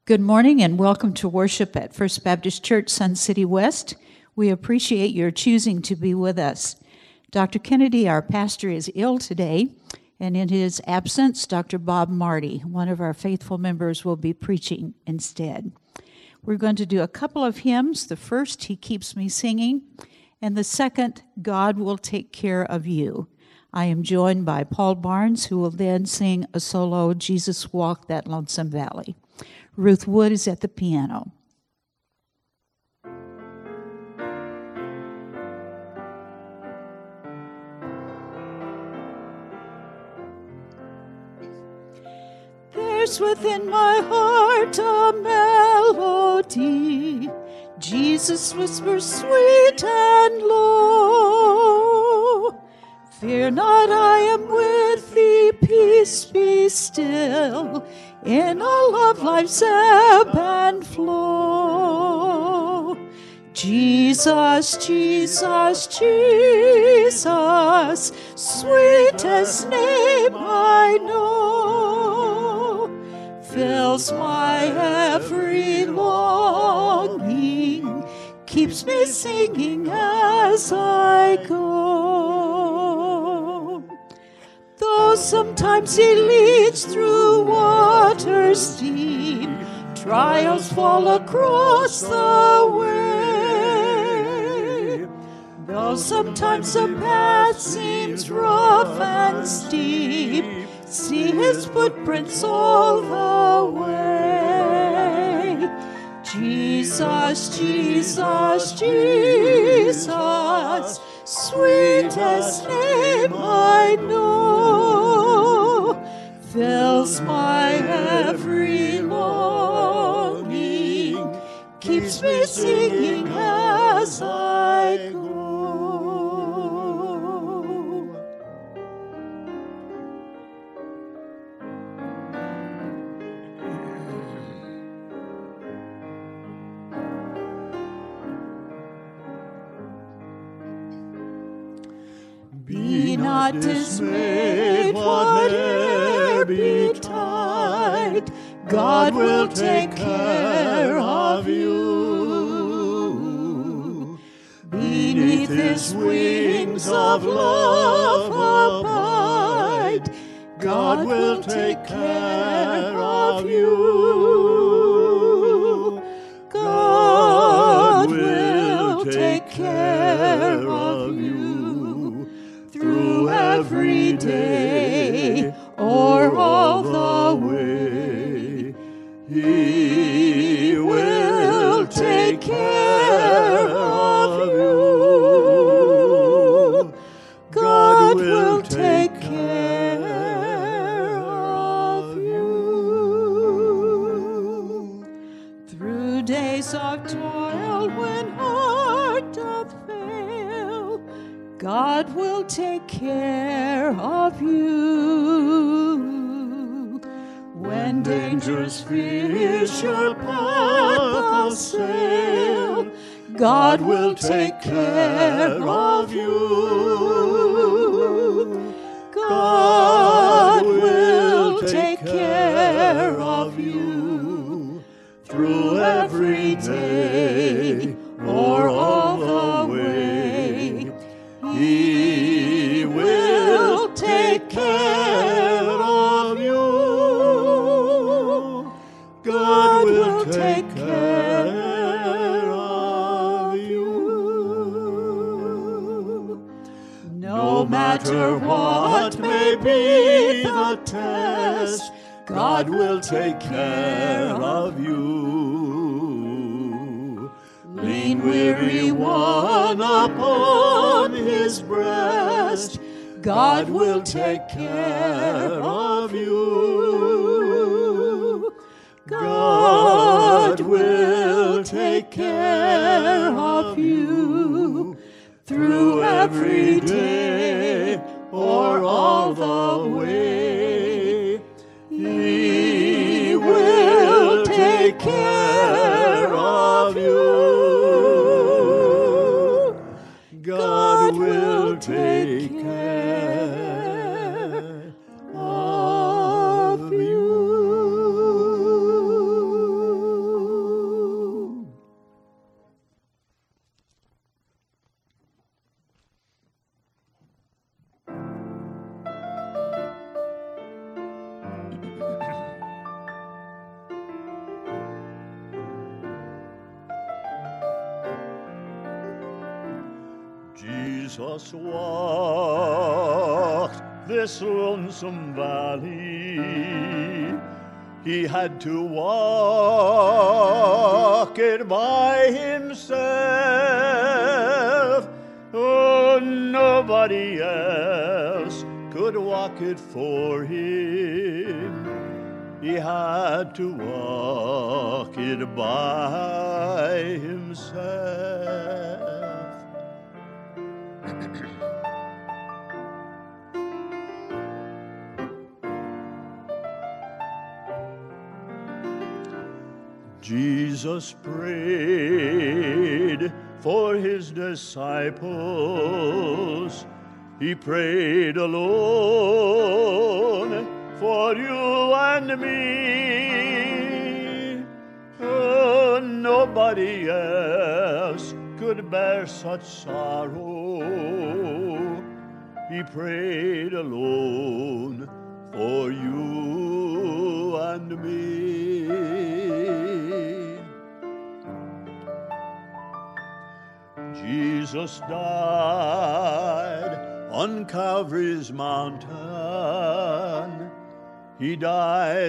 Good morning and welcome to worship at First Baptist Church, Sun City West. We appreciate your choosing to be with us. Dr. Kennedy, our pastor, is ill today, and in his absence, Dr. Bob Marty, one of our faithful members, will be preaching instead. We're going to do a couple of hymns. The first, He Keeps Me Singing, and the second, God Will Take Care of You. I am joined by Paul Barnes, who will then sing a solo, Jesus Walked That Lonesome Valley. Ruth Wood is at the piano. There's within my heart a melody, Jesus whispers sweet and low. Fear not, I am with thee, peace be still, in all of life's ebb and flow. Jesus, Jesus, Jesus, sweetest name I know, fills my every longing, keeps me singing as I go. Though sometimes He leads through waters deep, trials fall across the way. Though sometimes the path seems rough and steep, see His footprints all the way. Jesus, Jesus, Jesus, sweetest name I know, fills my every longing, keeps me singing as I go. Be not dismayed, whate'er betide, God will take care of you. Beneath His wings of love abide, God will take care of you. God will take care of you through every day or all the way. He will take care of you. God will take care of you. Through days of toil when heart doth fail, God will take care of you. When dangerous fears your path assail, God will take care of you. God will take care of you through every day or all the way. He will take care of you. God will take care of you. No matter what may be the test, God will take care of you. Lean, weary one upon His breast, God will take care of you. God will take care of you through every day or all the way. He will take care of you. God will take care of you. Jesus walked this lonesome valley. He had to walk it by himself. Oh, nobody else could walk it for him. He had to walk it by himself. Jesus prayed for his disciples. He prayed alone for you and me. Oh, nobody else could bear such sorrow. He prayed alone for you and me. Jesus died on Calvary's mountain. He died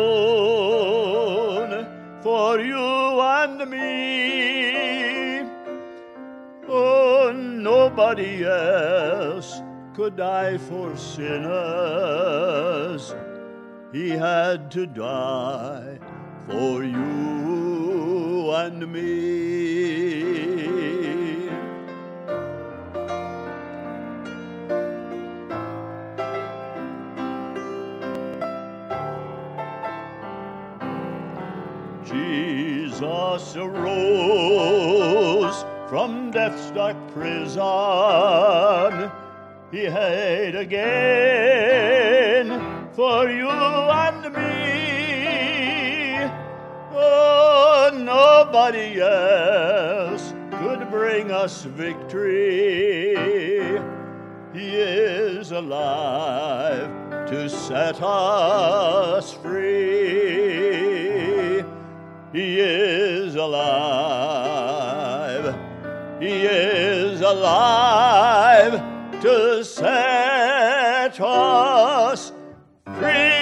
alone for you and me. Oh, nobody else could die for sinners. He had to die for you and me. Jesus arose from death's dark prison. He had again for you and me. Oh, nobody else could bring us victory. He is alive to set us free. He is alive. He is alive to set us free.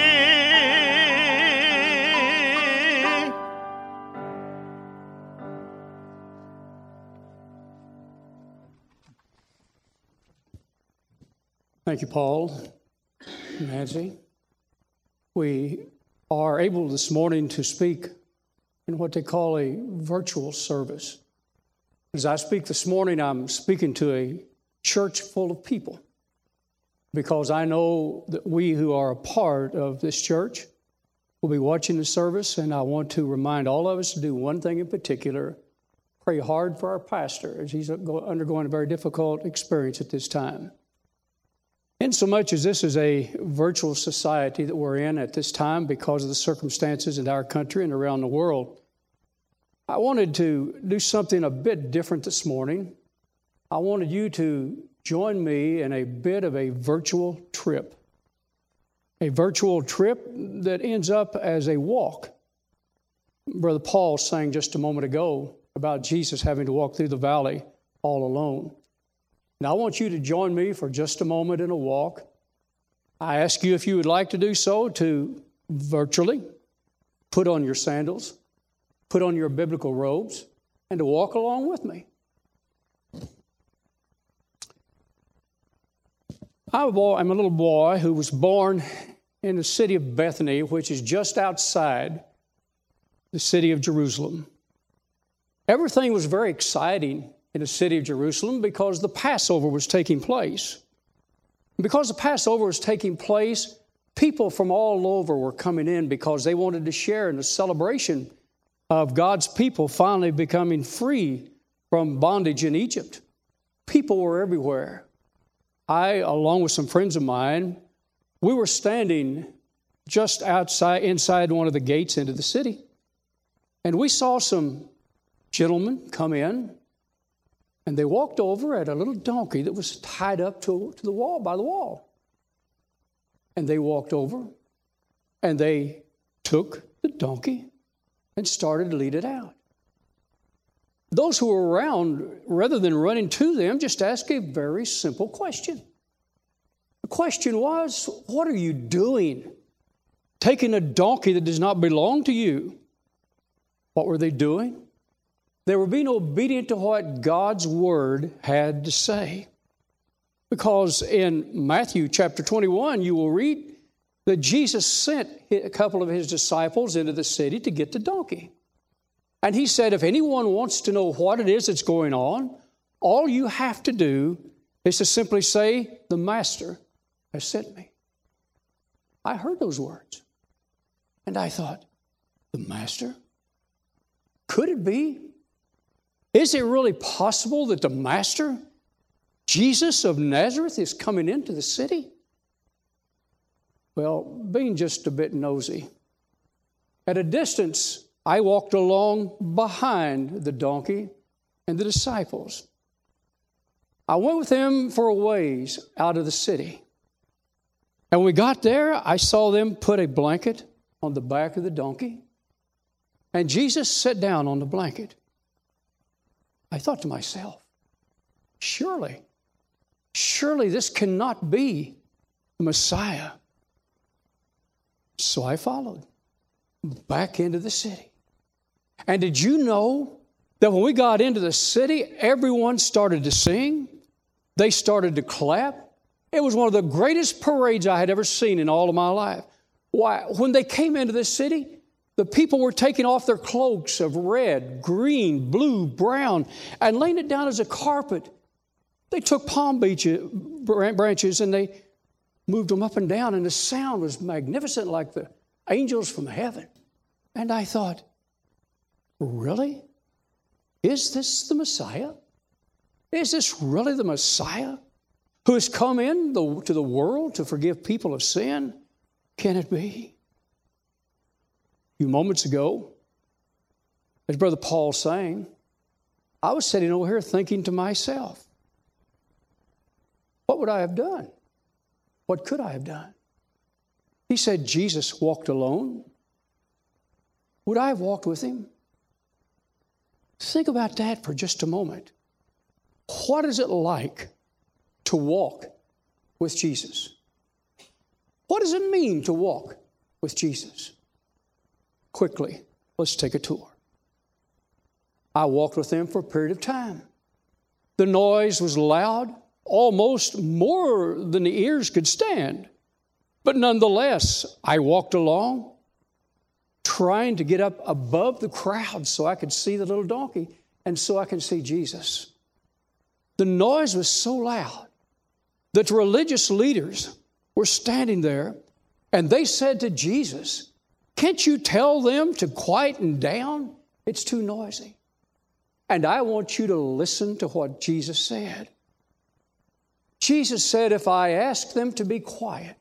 Thank you, Paul, Nancy. We are able this morning to speak in what they call a virtual service. As I speak this morning, I'm speaking to a church full of people because I know that we who are a part of this church will be watching the service, and I want to remind all of us to do one thing in particular: pray hard for our pastor as he's undergoing a very difficult experience at this time. Insomuch as this is a virtual society that we're in at this time because of the circumstances in our country and around the world, I wanted to do something a bit different this morning. I wanted you to join me in a bit of a virtual trip. A virtual trip that ends up as a walk. Brother Paul sang just a moment ago about Jesus having to walk through the valley all alone. Now, I want you to join me for just a moment in a walk. I ask you, if you would like to do so, to virtually put on your sandals, put on your biblical robes, and to walk along with me. I'm a little boy who was born in the city of Bethany, which is just outside the city of Jerusalem. Everything was very exciting in the city of Jerusalem because the Passover was taking place. Because the Passover was taking place, people from all over were coming in because they wanted to share in the celebration of God's people finally becoming free from bondage in Egypt. People were everywhere. I, along with some friends of mine, we were standing just inside one of the gates into the city. And we saw some gentlemen come in, and they walked over at a little donkey that was tied up to the wall, by the wall. And they walked over, and they took the donkey and started to lead it out. those who were around, rather than running to them, just asked a very simple question. The question was, what are you doing? Taking a donkey that does not belong to you. What were they doing? They were being obedient to what God's word had to say. Because in Matthew chapter 21, you will read that Jesus sent a couple of his disciples into the city to get the donkey. And he said, if anyone wants to know what it is that's going on, all you have to do is to simply say, the Master has sent me. I heard those words. And I thought, the Master? Could it be? Is it really possible that the Master, Jesus of Nazareth, is coming into the city? Well, being just a bit nosy, at a distance, I walked along behind the donkey and the disciples. I went with them for a ways out of the city. And when we got there, I saw them put a blanket on the back of the donkey. And Jesus sat down on the blanket. I thought to myself, surely this cannot be the Messiah. So I followed back into the city. And did you know that when we got into the city, everyone started to sing? They started to clap. It was one of the greatest parades I had ever seen in all of my life. Why? When they came into the city, the people were taking off their cloaks of red, green, blue, brown, and laying it down as a carpet. They took palm branches and they moved them up and down, and the sound was magnificent like the angels from heaven. And I thought, really? Is this the Messiah? Is this really the Messiah who has come to the world to forgive people of sin? Can it be? A few moments ago, as Brother Paul sang, I was sitting over here thinking to myself, what would I have done? What could I have done? He said Jesus walked alone. Would I have walked with him? Think about that for just a moment. What is it like to walk with Jesus? What does it mean to walk with Jesus? Quickly, let's take a tour. I walked with him for a period of time. The noise was loud, almost more than the ears could stand. But nonetheless, I walked along, trying to get up above the crowd so I could see the little donkey and so I could see Jesus. The noise was so loud that religious leaders were standing there, and they said to Jesus, can't you tell them to quieten down? It's too noisy. And I want you to listen to what Jesus said. Jesus said, if I ask them to be quiet,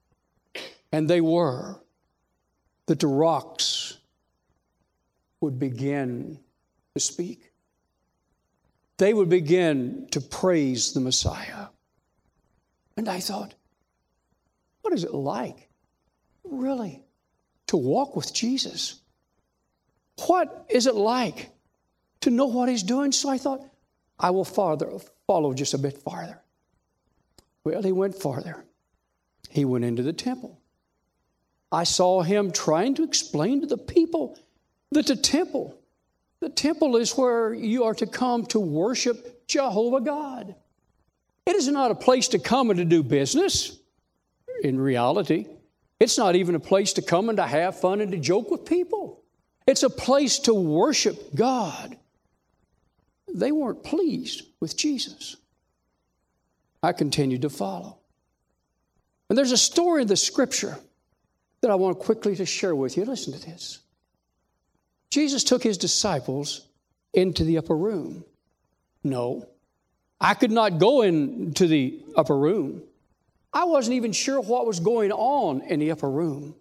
and they were, that the rocks would begin to speak. They would begin to praise the Messiah. And I thought, what is it like, really, to walk with Jesus? What is it like to know what he's doing? So I thought, I will follow just a bit farther. Well, he went farther. He went into the temple. I saw him trying to explain to the people that the temple is where you are to come to worship Jehovah God. It is not a place to come and to do business. In reality, it's not even a place to come and to have fun and to joke with people. It's a place to worship God. They weren't pleased with Jesus. I continued to follow. And there's a story in the Scripture that I want quickly to share with you. Listen to this. Jesus took his disciples into the upper room. No, I could not go into the upper room. I wasn't even sure what was going on in the upper room.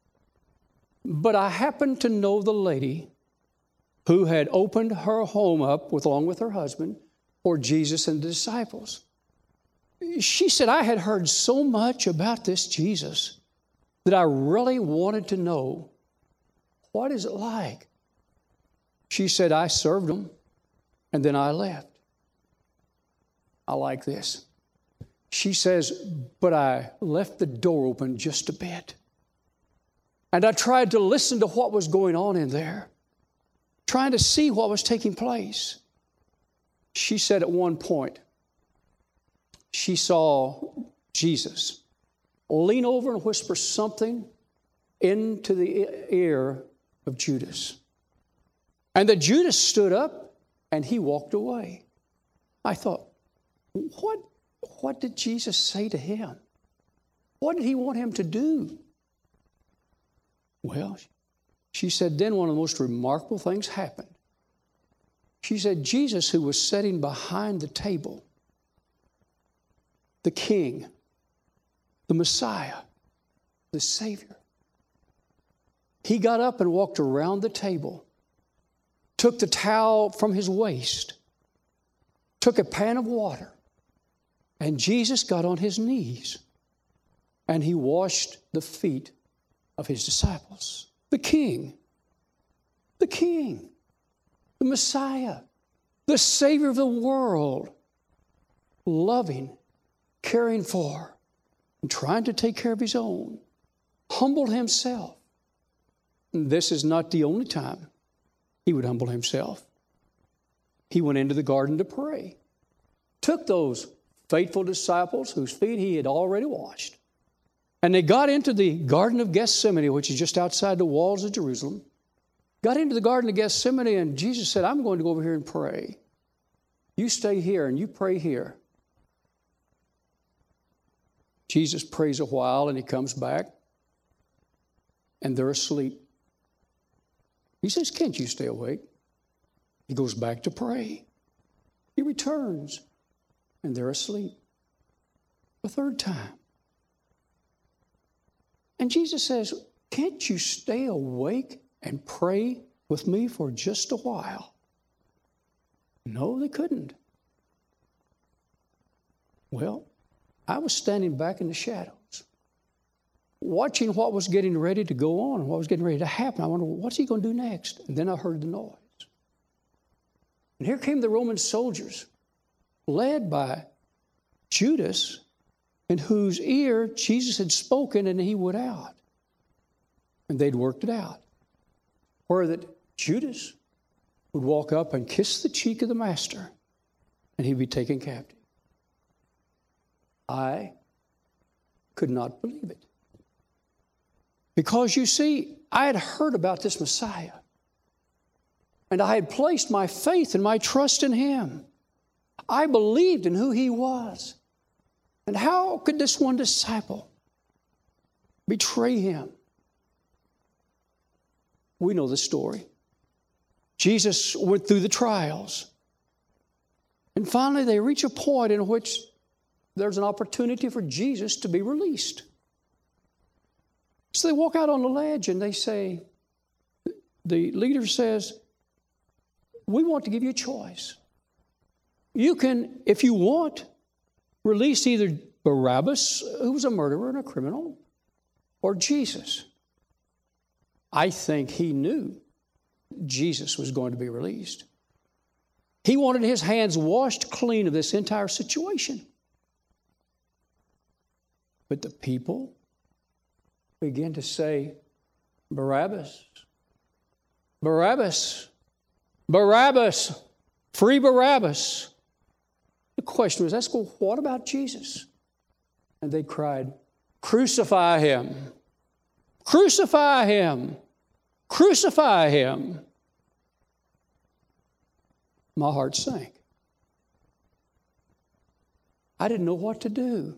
But I happened to know the lady who had opened her home up along with her husband for Jesus and the disciples. She said, I had heard so much about this Jesus that I really wanted to know, what is it like? She said, I served him And then I left. I like this. She says, but I left the door open just a bit. And I tried to listen to what was going on in there, trying to see what was taking place. She said at one point, she saw Jesus lean over and whisper something into the ear of Judas. And that Judas stood up and he walked away. I thought, what did Jesus say to him? What did he want him to do? Well, she said, then one of the most remarkable things happened. She said, Jesus, who was sitting behind the table, the King, the Messiah, the Savior, he got up and walked around the table, took the towel from his waist, took a pan of water, and Jesus got on his knees and he washed the feet of his disciples. The King, the Messiah, the Savior of the world, loving, caring for, and trying to take care of his own, humbled himself. And this is not the only time he would humble himself. He went into the garden to pray, took those faithful disciples whose feet he had already washed, and they got into the Garden of Gethsemane, which is just outside the walls of Jerusalem, got into the Garden of Gethsemane, and Jesus said, I'm going to go over here and pray. You stay here and you pray here. Jesus prays a while and he comes back and they're asleep. He says, can't you stay awake? He goes back to pray. He returns and they're asleep. A third time. And Jesus says, can't you stay awake and pray with me for just a while? No, they couldn't. Well, I was standing back in the shadows, watching what was getting ready to go on, what was getting ready to happen. I wondered, what's he going to do next? And then I heard the noise. And here came the Roman soldiers, led by Judas, in whose ear Jesus had spoken and he went out. And they'd worked it out. Where that Judas would walk up and kiss the cheek of the master and he'd be taken captive. I could not believe it. Because you see, I had heard about this Messiah. And I had placed my faith and my trust in him. I believed in who he was. And how could this one disciple betray him? We know the story. Jesus went through the trials. And finally they reach a point in which there's an opportunity for Jesus to be released. So they walk out on the ledge and they say, the leader says, we want to give you a choice. You can, if you want, release either Barabbas, who was a murderer and a criminal, or Jesus. I think he knew Jesus was going to be released. He wanted his hands washed clean of this entire situation. But the people began to say, Barabbas, Barabbas, Barabbas, free Barabbas. The question was asked, well, what about Jesus? And they cried, crucify him, crucify him, crucify him. My heart sank. I didn't know what to do.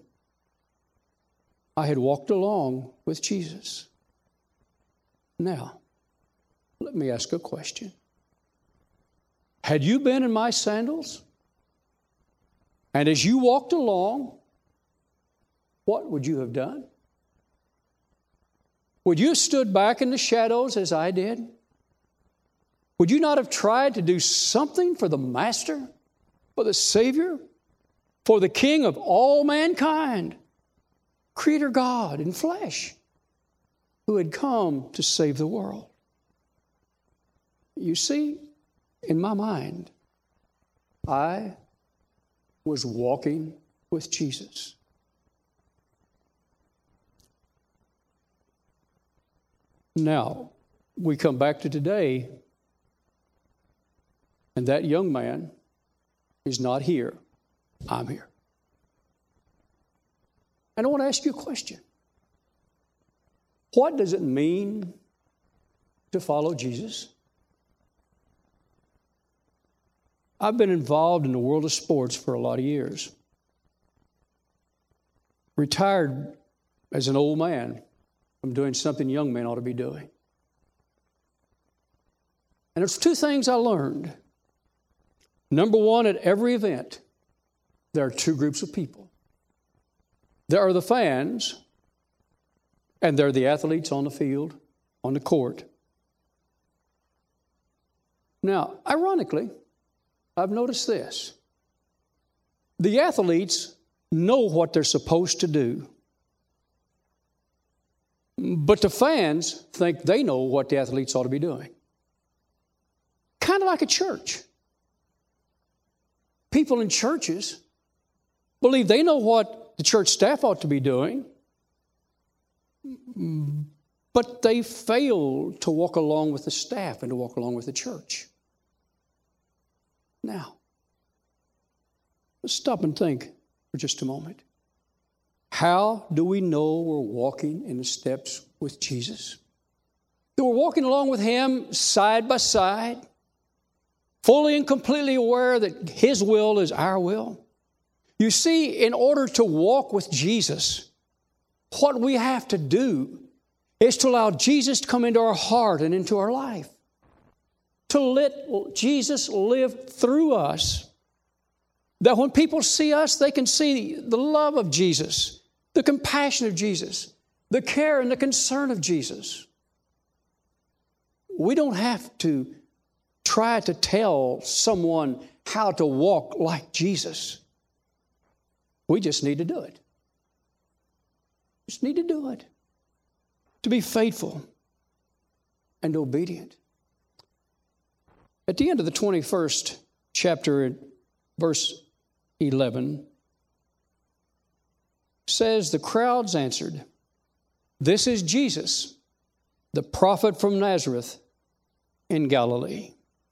I had walked along with Jesus. Now, let me ask a question. Had you been in my sandals? And as you walked along, what would you have done? Would you have stood back in the shadows as I did? Would you not have tried to do something for the Master, for the Savior, for the King of all mankind, Creator God in flesh, who had come to save the world? You see, in my mind, I was walking with Jesus. Now, we come back to today, and that young man is not here. I'm here. And I want to ask you a question. What does it mean to follow Jesus? I've been involved in the world of sports for a lot of years. Retired as an old man from doing something young men ought to be doing. And there's two things I learned. Number one, at every event, there are two groups of people. There are the fans, and there are the athletes on the field, on the court. Now, ironically, I've noticed this. The athletes know what they're supposed to do, but the fans think they know what the athletes ought to be doing. Kind of like a church. People in churches believe they know what the church staff ought to be doing, but they fail to walk along with the staff and to walk along with the church. Now, let's stop and think for just a moment. How do we know we're walking in the steps with Jesus? That we're walking along with Him side by side, fully and completely aware that His will is our will. You see, in order to walk with Jesus, what we have to do is to allow Jesus to come into our heart and into our life. To let Jesus live through us. That when people see us, they can see the love of Jesus, the compassion of Jesus, the care and the concern of Jesus. We don't have to try to tell someone how to walk like Jesus. We just need to do it. Just need to do it. To be faithful and obedient. At the end of the 21st chapter, verse 11, says, the crowds answered, "This is Jesus, the prophet from Nazareth in Galilee."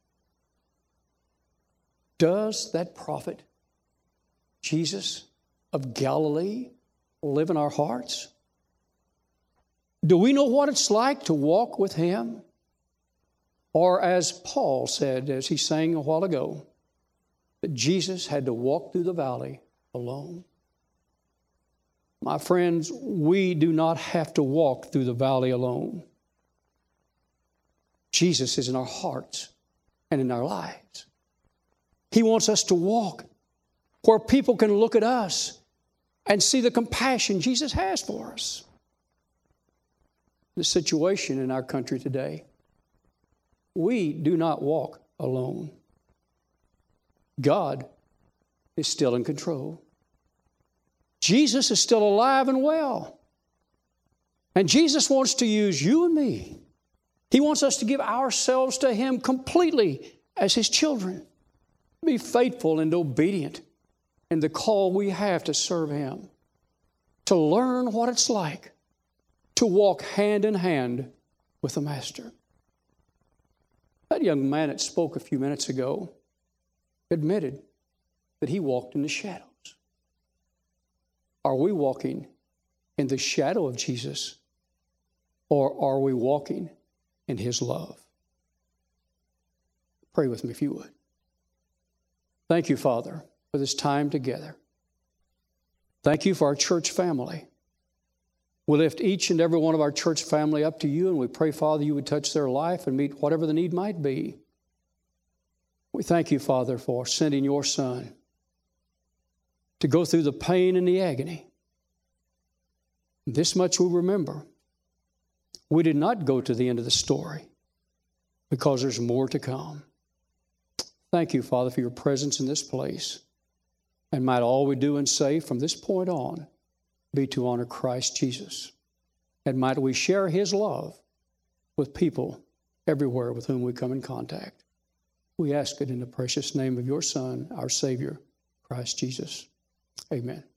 Does that prophet, Jesus of Galilee, live in our hearts? Do we know what it's like to walk with Him? Or as Paul said, as he sang a while ago, that Jesus had to walk through the valley alone. My friends, we do not have to walk through the valley alone. Jesus is in our hearts and in our lives. He wants us to walk where people can look at us and see the compassion Jesus has for us. The situation in our country today, we do not walk alone. God is still in control. Jesus is still alive and well. And Jesus wants to use you and me. He wants us to give ourselves to Him completely as His children. Be faithful and obedient in the call we have to serve Him. To learn what it's like to walk hand in hand with the Master. That young man that spoke a few minutes ago admitted that he walked in the shadows. Are we walking in the shadow of Jesus, or are we walking in His love? Pray with me if you would. Thank you, Father, for this time together. Thank you for our church family. We lift each and every one of our church family up to you, and we pray, Father, you would touch their life and meet whatever the need might be. We thank you, Father, for sending your Son to go through the pain and the agony. This much we remember. We did not go to the end of the story because there's more to come. Thank you, Father, for your presence in this place. And might all we do and say from this point on be to honor Christ Jesus. And might we share His love with people everywhere with whom we come in contact. We ask it in the precious name of your Son, our Savior, Christ Jesus. Amen.